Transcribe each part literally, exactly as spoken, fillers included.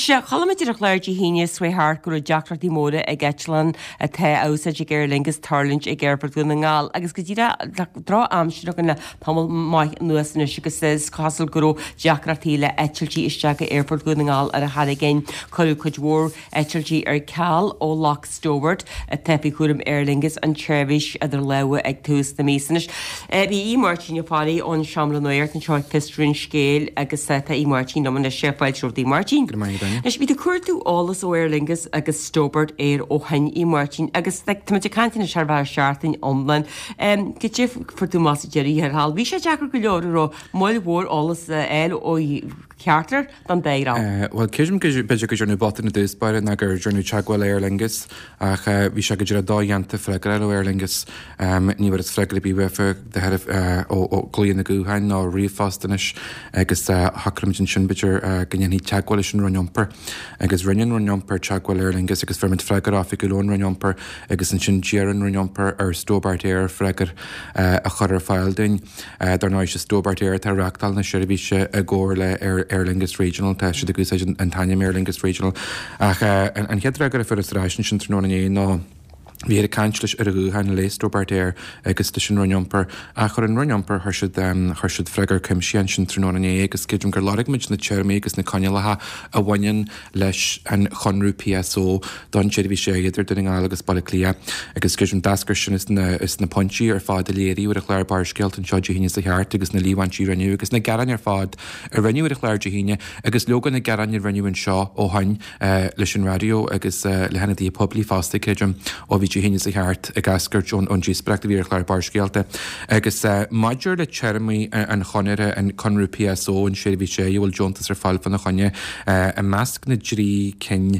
Chalamaidir chláirtí híine swaithart go deachratí móda ag Etlan a the ása ag gur lingus tarlint ag Airport na ngáil agus go dtíra drá amsú gan na tamil mai nuas na sigus says castle guru deachratí le Etiltí isteach ag Airport na ngáil ar a had again choú chuid mhór Etiltí ar Cal ó Loch Stobart a tepi chuúm Aer Lingus an Trevis idir lewa ag tús na mísanis. Bhí í Martin Fáí ón Seamla Nuirt an seo Pistrin scéil agus tá í Martin nó na Sheffield Shorty Martin. Nes bí de cuairtú álas ó Aer Lingus agus Stobart éir ó hain í Martin agus táidir cantainna searbhar seaartain omlan. Go tíh fortú más Jerry ar hall. Bhí sé deacar go leor ó máil mhór álas eil ó ceartar dan déirá. Well, céism beidir go dúirnú botain na dúspáire na gur dúirnú teagháil Aer Lingus ach bhí se go dúir dáhéanta freigar ó Aer Lingus ní bhar is freigar bí bhefa de headh ó glíon na gúhain ná riomhfastanis agus hacramidin sin beidir gannne teagháil sin runjomper agus rinnean runjomper teagháil Aer Lingus agus fermid freigar áfi go lón runjomper agus an sin jearan runjomper ar Stobart Air freigar a chur ar fáil duin dar ná se Stobart Air tar reachtal na sirbhí se a ggóir le ar Aer Lingus Regional tá si agus an taine Aer Lingus Regional ach an headreagar a furráisisin sin tróna é ná Bhí ar a caintlis ar a gúhain le Stobart Air agus tá sin runjomper a chur an runjomper thu siad freigar cimsían sin tróna é agus céidirm gur láigmid na teirmí agus na caiinelatha a bhainean leis an chunrú P S O don siad bhí sé idir duine gáil agus bailla clia agus céidirm dascar sin is na pontí ar fád a léirí ar a chléir barsceilt an seoide híine sa cheart agus na líhaintí raniu agus na garan ar fád a raniu ar a chléir de híine agus logan na garan ar raniu an seo ó hain leis an radio agus le hena dí poblí fásta céidirm ó bhí híine sa cheart a gascairt ón díospreachta bhí ar chléir barsceilte agus maidir le teirmí an choneire an conrú P S O an sé bhí sé bhfuil Johntas ar fáil fan na chonne a measc na drí cin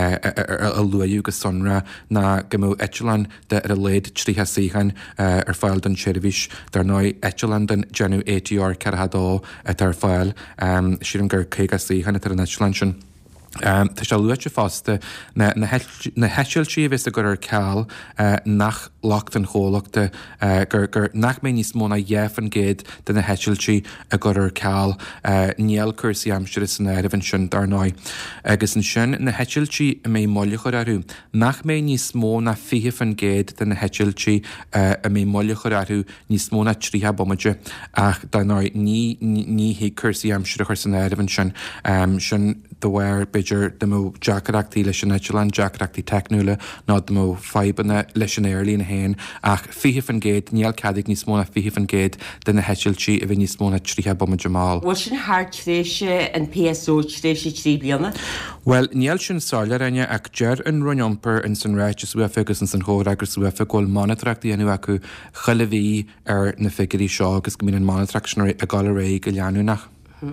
a luú agus sonra na gomó Etlan de ar a léad tríthe síchan ar fáil don seirbhís dar ná Etlan den genú A T R carhadó tar fáil siad an gur céga síchan ar an Etlan sin. Um, Tá se luite fásta na, na, na heisiiltí bhís a gur ar ceall uh, nach lacht an chólachta uh, gur, gur nach mé níos móna dhéh an géad de na heisiiltí a gur ar ceall uh, níl cuasaí amsir is san éirih an sin dar ná. Agus an sin na heisiiltí a mé mollachar arú. Nach mé níos móna fihih an géad de na heisiiltí uh, a mé mollachar arú níos móna tríthe bomaide ach dar ná ní ní hí cuasaí amsir a chuir san éirih an sin um, sin dohhair beidir de mó jaacachtaí leis an Etlan jaacachtaí technúla ná de mó feibanna leis an airlí na héin ach fihih an géad níl cadig níos móna fihih an géad de na heisiiltí a bhí níos móna tríthe bomma Jamal. Bhil sin thart tréise an P S O tréise trí bliana? Well, níl sin sáile renne ach dear an runjomper in san réit is ufa agus an san chóir agus ufa ggóil monitorachtaí anú acu chuilehí ar na figurí seo agus go mín an monitorachtain a gáil ré go leanú nach.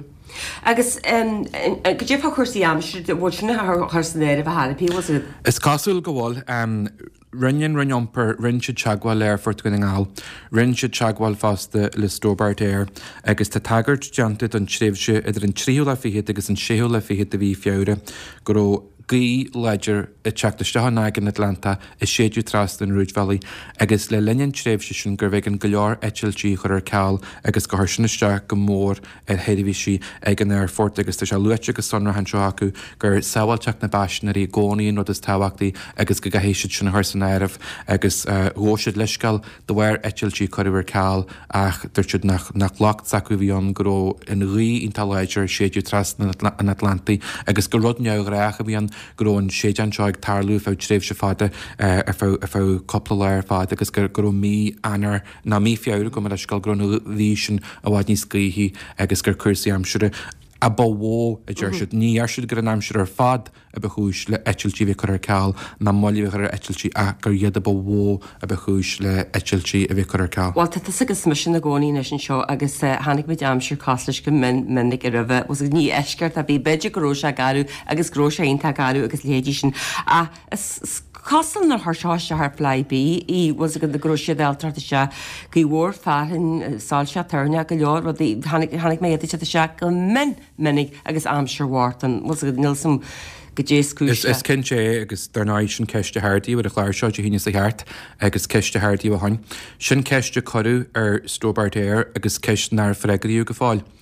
Agus go dtíobh chuirsaí amsir bhil sinna chusannéir a bhepí was it? Is cosúil go bhil rinnean runjomper rinn siad teagháil léir for tuine ngáil, rinn siad teagháil fásta le Stobart Air agus tá tagart deanta an tréimhse idir an tríú le fihiad agus an séú le fihiad a bhí feabhre go Gí leidir i teachtaiste náig in Atlanta is séadú trast in Rouge Valley agus le linnean tréimhse sin gur bheith an go leor Etiltí chur ar ceall agus go thuirsiniste go mór ar heidirhí si ag an air fort agus tá se luite agus sonra han seo acu gur saoilteach na baisinaí gcónaí nó is táhachtaí agus go gahéisiid sin thuir san éirih agus hóisiid leiscail do bhhair Etiltí chuir ar ceall ach dúirtead nach lacht sacu bhíon go in rí intaléidir séadú trast an Atlantaí agus go rud neamhreacha bhíon Grón séan seag tarlú fá tréimh se fáda ar fá coppla leir fád agus gur gur mí anar na mí fiáir go mar a scail grún lísin a bhhaid níos scríhí agus gur cuasaí amsúre a bhó a dúir siad ní ar siad gur an amsúr ar fad a bechúis le Etiltí bhí chur ar ceall na mollí bhí ar Etiltí a gur iad a bhó a bechúis le Etiltí a bhí chur ar ceall. Well, tá agus mis na gcónaí na sin seo agus hánig mid amsir cáslais go minic ar raheh was ní eisceart a bhí beidir goróise garú agus gróise aonanta garú agus léadí sin a Castle na thseáiste th pleibí í was go de groise deltrata se go bhór fearn sáil se tarne go leor hánig mé se se go min minic agus amsirhhartan was go nilsam go déascú. Is cin sé agus darnáid sin ceiste háirtíí bud a chláir seo híine sa cheart agus ceiste háirtíí bhain. Sin ceiste choú ar Stobart Air agus ceist nar freigaríú go fáil.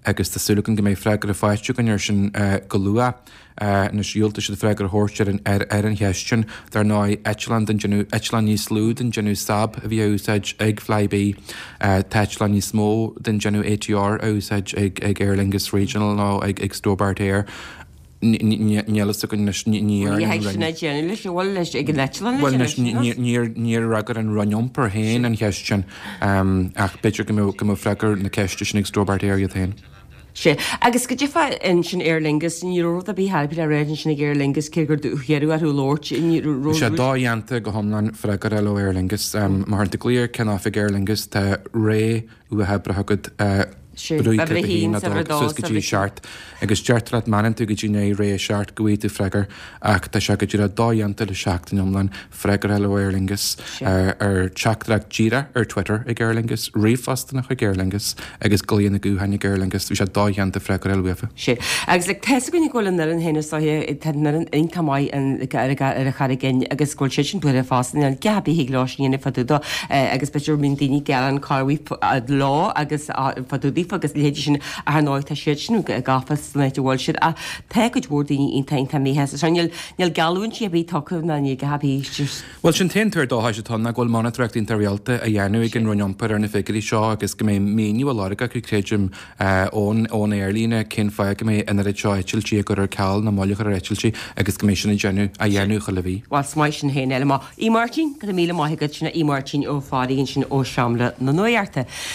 agus tásúlagan go méid freigar a fáiste gan ar sin go lua na síolta si freigar hórtear ar ar an heistin dar ná Eitland an genú Eitland níos slúd an genú sab a bhí úsáid ag Flybe Teitland níos mó den genú A T R úsáid ag ag Aer Lingus Regional ná ag ag Stobart Air. Nílas go níor ragar an runjomper héin an heistin ach beidir go freigar na ceiste sin ag Stobart Air a tain. sé. Agus go defa in sin Aer Lingus ní ro a bí hebí a réidir sin Aer Lingus cé gur dúchéú ar Lord sé dáhéanta go homlan freigar eile Aer Lingus mar de léir cen áfa Aer Lingus tá ré u a hebrahagad brútí seart agus deartrad manan tú go dtíine ré seart goí tú freigar ach tá se go dtíra dáhéanta le seachtain omlan freigar eile Aer Lingus ar teachdraach díra ar Twitter ag Aer Lingus riomhfastanach ag Aer Lingus agus golíonna gúhainnig Aer Lingus bhí sé dáhéanta freigar eile ufa. sé agus le te goinnig ggóil an an héanaá nar an incamáid ar a charigin agus ggóil sé sin buir fástan an gabí híláisíana faúda agus beidir mín daoine gean carhí lá agus faúdaí agus léidir sin a náid tá siad sin gafas leite bhil siad a te go bhdaí on tain tá méhe seil neal galún si a bhí tucah na ní gabí. Well sin téar dóá se tanna ghil manreacht intarrealta a dhéanú ag an runjomper ar na figurí seo agus go mé méniu a lága chu créidim ón ón airlína cin fe go mé inar seo etiltí gur ar ceall na máile ar etiltí agus go mé sinna genú a dhéanú chu le bhí. Bhil smáid sin héine eile í Martin go míle maigad sinna í Martin ó fádaíonn sin ó seamla na nóarta.